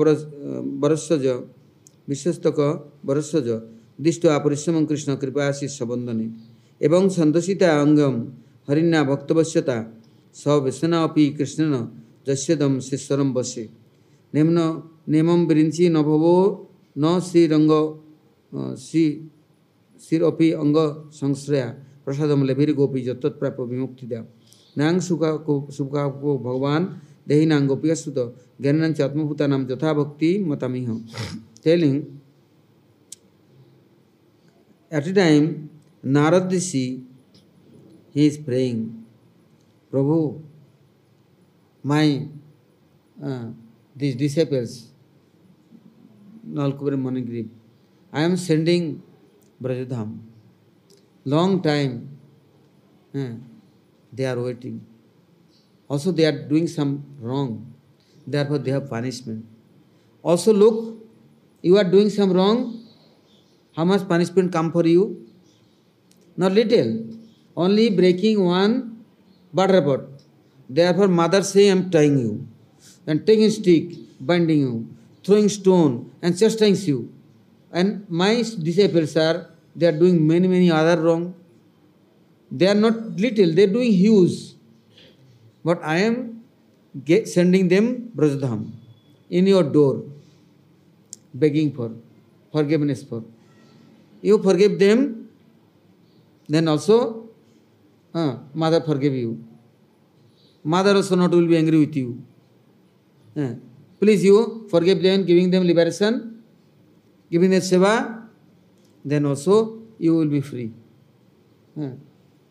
Barasaja Dishtu Aparishamam Krishna Kripayasi Sabandhane Ebang Sandasita Angam Harinya Bhaktavasyata Savesana Api Krishnana Jasyadam Siswaram Base Nemam Birinchi Nabhavo No Sri Rango Sri Api Anga Sangsraya Prasadam Lebiri Gopi Jatat Prapa Vimuktida Nang Sukha Ko Bhagavan Dehi Nang Gopiya Sutta Gyanan Chatmaputa Nam Jatha Bhakti Matamiha. Telling at a time Narad Rishi, he is praying, Prabhu, my these disciples, Nalkubari Manigrib, I am sending Brajadham. Long time they are waiting. Also they are doing some wrong. Therefore they have punishment. Also look, you are doing some wrong. How much punishment come for you? Not little. Only breaking one butter pot. Therefore mother say, I am tying you. And taking stick, binding you, throwing stone and chastising you. And my disciples they are doing many other wrong. They are not little, they are doing huge. But I am sending them Brajadham in your door, begging for forgiveness for. You forgive them, then also mother forgive you. Mother also not will be angry with you. Please you forgive them, giving them liberation, giving them seva, then also you will be free.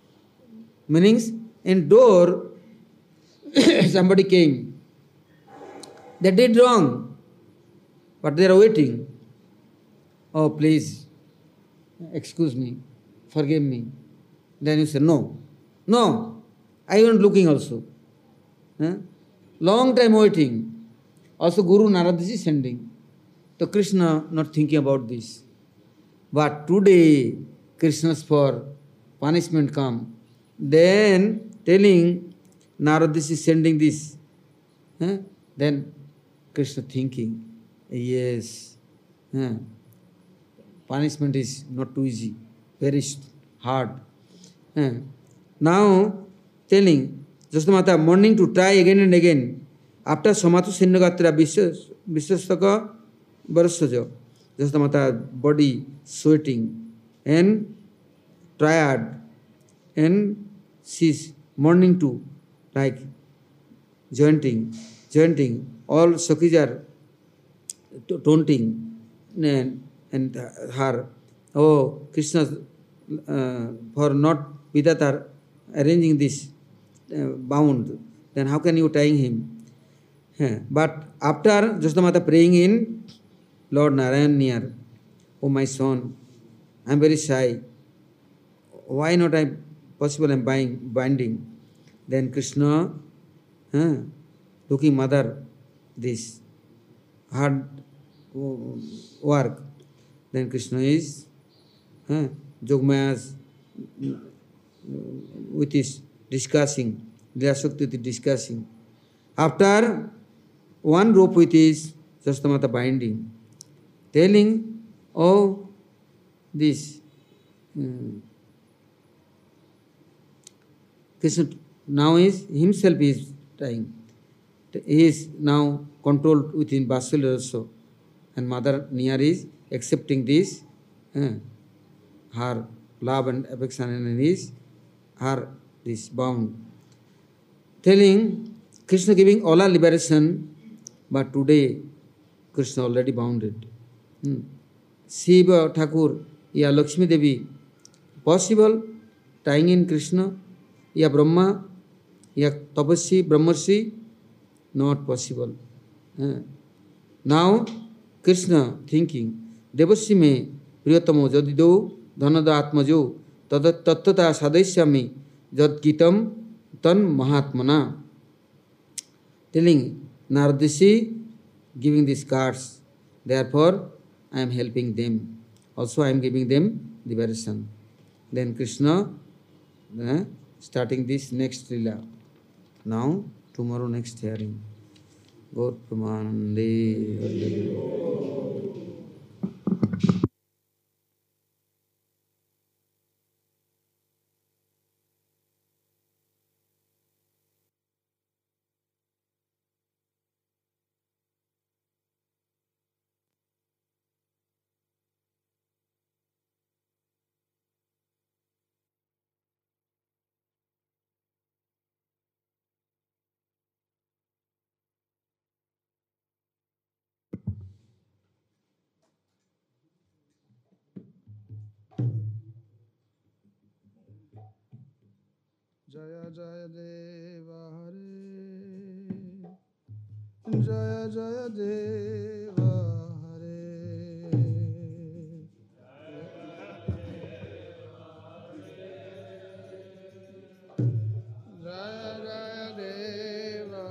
Meanings, in door, somebody came They did wrong, but they are waiting. Oh, please, excuse me, forgive me. Then you say, no, no, I wasn't looking also. Huh? Long time waiting. Also Guru Narad is sending. So Krishna not thinking about this. But today, Krishna's for punishment come. Then telling Narad is sending this. Huh? Then Krishna thinking, yes, huh, punishment is not too easy, very hard. Huh. Now telling Jastamata morning to try again and again. After Samatu Sinnagatra Vishwastaka Barasaja, Jastamata body sweating and tired, and she's morning to like jointing, all Sakhis are taunting and her, oh Krishna, for not Vidata arranging this bound, then how can you tying him? But after Jastamata praying in Lord Narayan near, oh my son, I am very shy. Why not I possible I am binding? Then Krishna, looking mother, this hard work. Then Krishna is Jogmaya's with his discussing, Lyasakti with discussing. After one rope with his Jastamata binding, telling, oh, this Krishna now is himself is trying. He is now controlled within Vatsalya also. And Mother near is accepting this, her love and affection, and is her this bound. Telling Krishna giving all our liberation, but today Krishna already bounded. Shiva Thakur, ya Lakshmi Devi, possible tying in Krishna, ya Brahma, ya Tapasvi, Brahmarshi, not possible. Now Krishna thinking, Devasya me priyatamo jadido dhanada atmajo tattata sadaisyami jad kitam tan mahatmana. Telling Naradishi giving these cards, therefore I am helping them. Also I am giving them liberation. Then Krishna starting this next lila. Now, tomorrow next hearing. Gaur Pramanande. Jaya Jaya Deva Hare, Jaya Jaya Deva Hare, Jaya Jaya Deva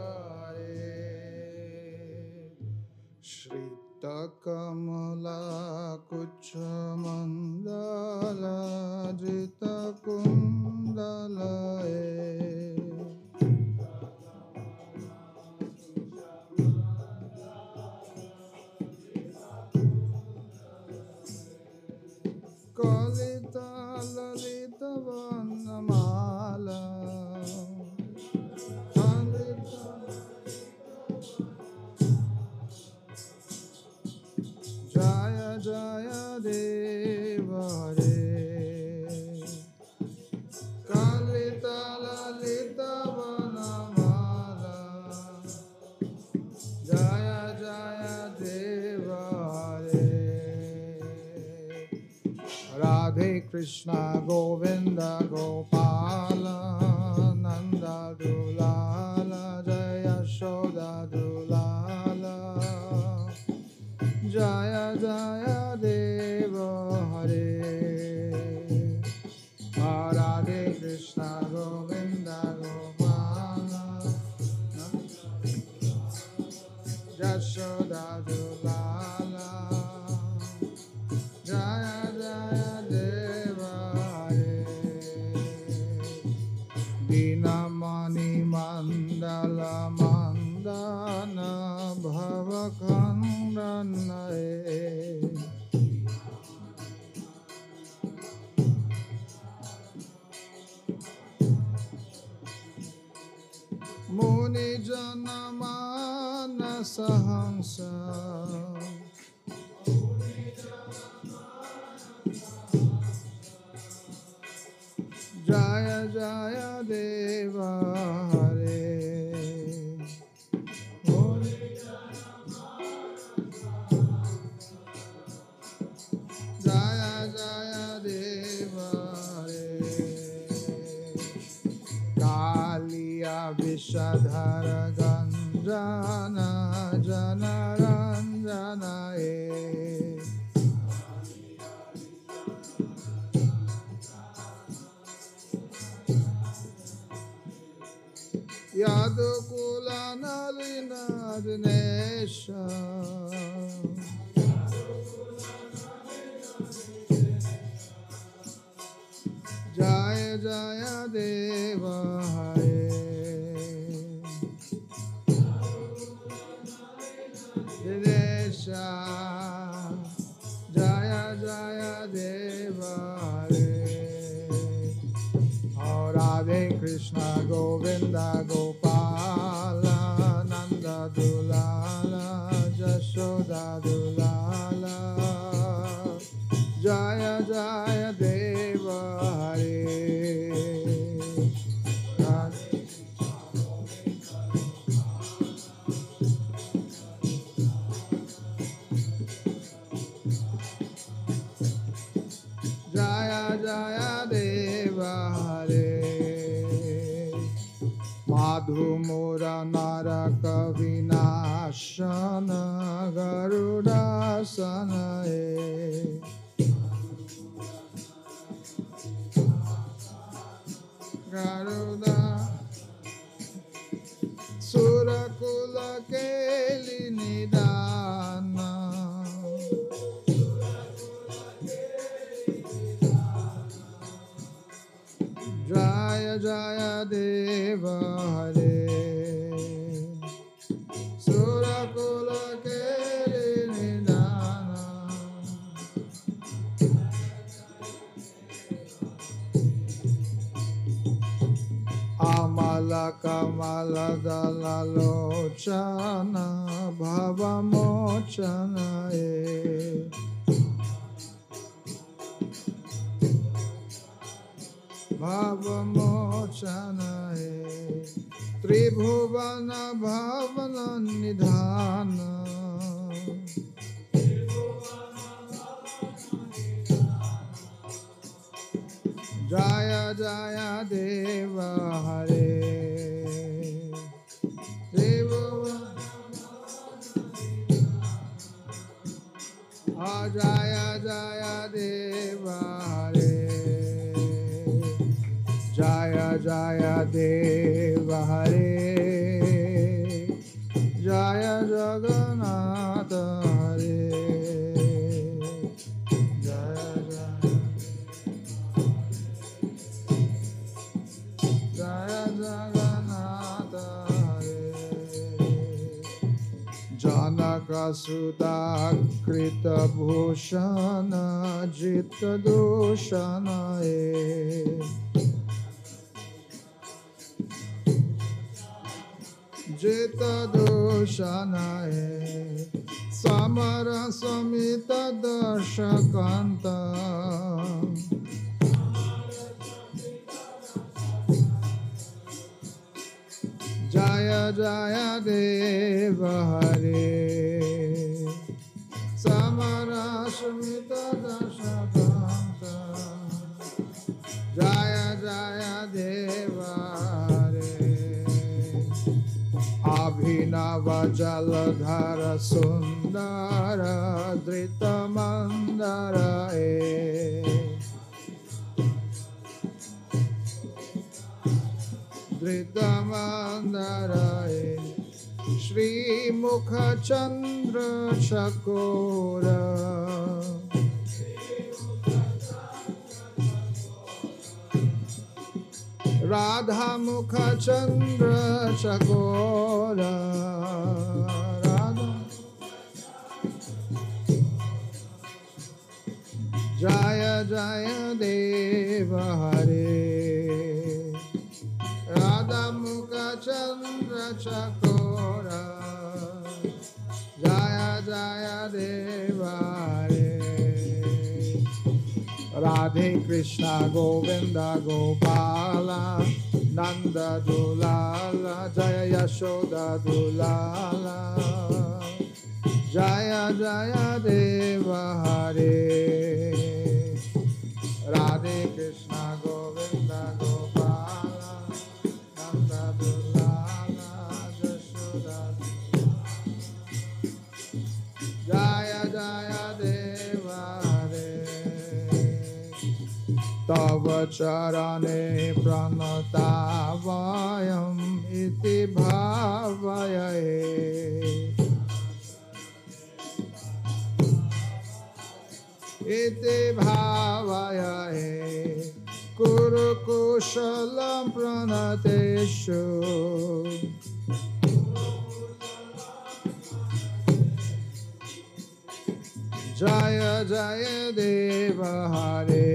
Hare, Shrita Kamala Kucha Mandala Jita Kundala Kalita Lalita Vanamala Jaya Jaya Deva Hare, Kalita Lalita Vanamala, Jaya Jaya Deva Hare, Radhe Krishna Govinda Gopala Nanda Dulala Jaya Shoda Dulala Jaya Jaya Deva Hare Radhe Krishna Govinda Gopala Jashoda Dulala Jaya Jaya Deva Hare Dinamani Mandala Mandana Bhavakandanae Muni Janamana Sahansa Jaya Jaya Deva Hare Jaya Jaya Deva Hare Kaliya Vishadhara Ganjana Janaranjana Yadukula Nalina Dinesha Jaya Jaya Deva Hare Dinesha Jaya Jaya Deva Hare Radhe Krishna Govinda Gopala Nanda Dulala Jashoda Dulala Jaya Jaya Deva Hare Jaya Jaya Deva Hare Madhu Mura Naraka Vinashana Garudasana Garuda Surakula Keli Nidana Jaya Jaya Deva Hare Surakula Keli Nidana Amala Kamala Dalalochana Bhavamochana Bhavamochana Tribhuvana Bhavana Nidhana Jaya Jaya Deva Hare Jaya Jaya Deva Hare Jaya Jaya Deva Hare Jaya Jagannatha Hare Jaya Jaya Jagannatha Hare Janaka Sudha Krita Bhushana Jita Doshana Jita Doshana Samara Samita Darshakanta Jaya Jaya Deva Hare Samara Samita Darshakanta Jaya Jaya Deva Abhinava Jaladhara Sundara Dhritamandaraye Dhritamandaraye Shri Mukha Chandra Chakora Radha Mukha Chandra Chakora Radha Jaya Jaya Deva Hare Radha Mukha Chandra Chakora Jaya Jaya Deva Hare Radhe Krishna Govinda Gopala Nanda Dulala Jaya Yashoda Dulala Jaya Jaya Deva Hare Radhe Krishna Govinda Gopala Nanda Dulala Yashoda Jaya Jaya Deva Hare Tava Charane Pranatavayam Iti Bhavayahe Iti Bhavayahe Kuru Kushalam Pranateshu Jaya Jaya Deva Hare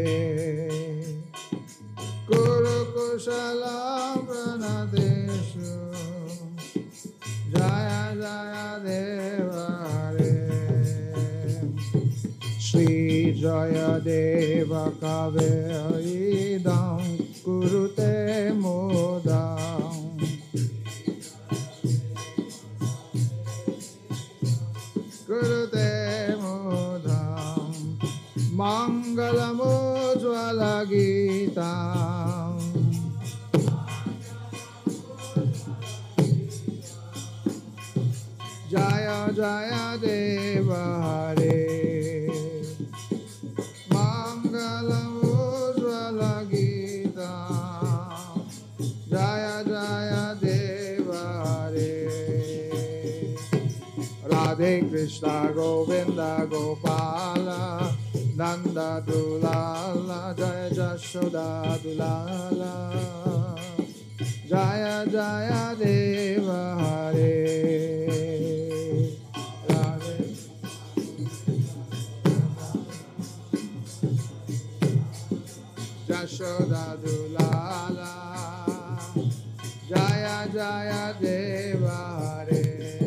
Kuru Kushalam Pranateshu Jaya Jaya Deva Hare Shri Jaya Deva Kaveridam Kurute Modam Kurute Modam Mangalamujvala Gitam Jaya Jaya Deva Hare Mangalamujvala Gitam Jaya Jaya Deva Hare Radhe Krishna Govinda Gopala Nanda Dulala Jaya Jashoda Dulala Jaya Jaya Deva Hare Radhe Jashoda Dulala Jaya Jaya Deva Hare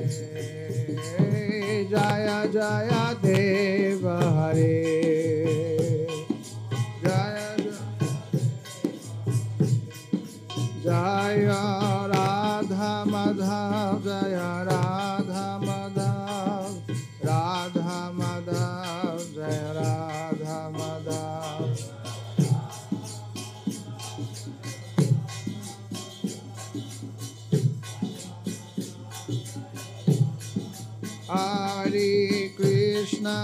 Jaya Jaya Deva Hare Jaya Jaya Radha Madhav Jaya Radha Madhav Radha Madhav Jaya Radha Madhav Hare Krishna,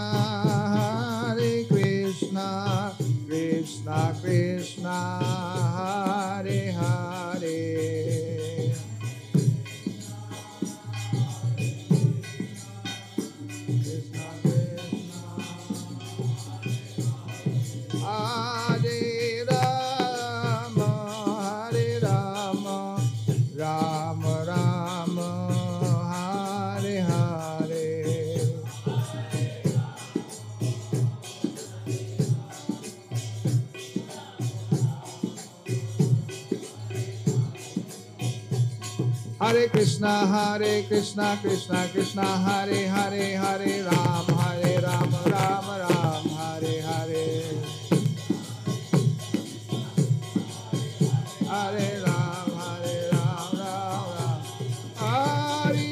Krishna Krishna, Hare Hare. Krishna Krishna, Hare Rama, Hare Rama, Rama Rama, Hare Hare. Hare Krishna, Krishna Krishna, Hare Hare, Hare Ram, Ram Ram, Hare Hare. Hare Ram, Ram Ram. Hari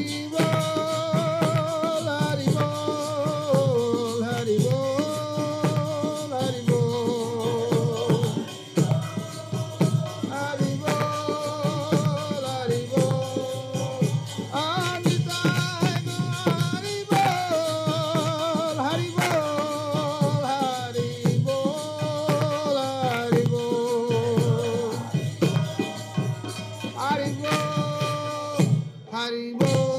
Bol, Hari Bol, Hari Bol, Hari Bol. Hari Bol, Hari Bol. Hari Bol, Hari Bol.